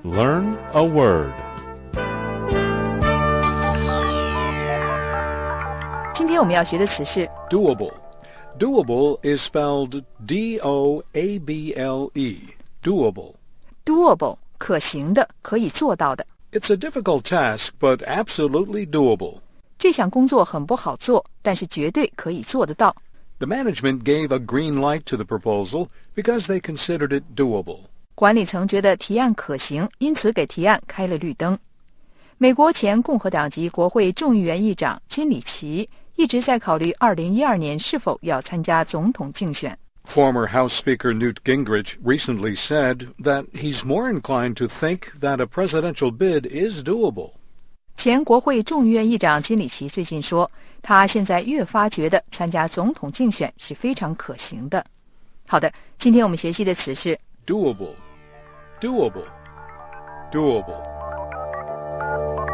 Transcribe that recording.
Learn a word. 今天我们要学的词是 Doable. Doable is spelled D-O-A-B-L-E. Doable. doable 可行的，可以做到的。 It's a difficult task, but absolutely doable. 这项工作很不好做，但是绝对可以做得到。 The management gave a green light to the proposal because they considered it doable. 管理层觉得提案可行，因此给提案开了绿灯。美国前共和党籍国会众议院议长金里奇一直在考虑2012年是否要参加总统竞选。 Former House Speaker Newt Gingrich recently said that he's more inclined to think that a presidential bid is doable. 前国会众议院议长金里奇最近说，他现在越发觉得参加总统竞选是非常可行的。好的，今天我们学习的词是 Doable. Doable. Doable.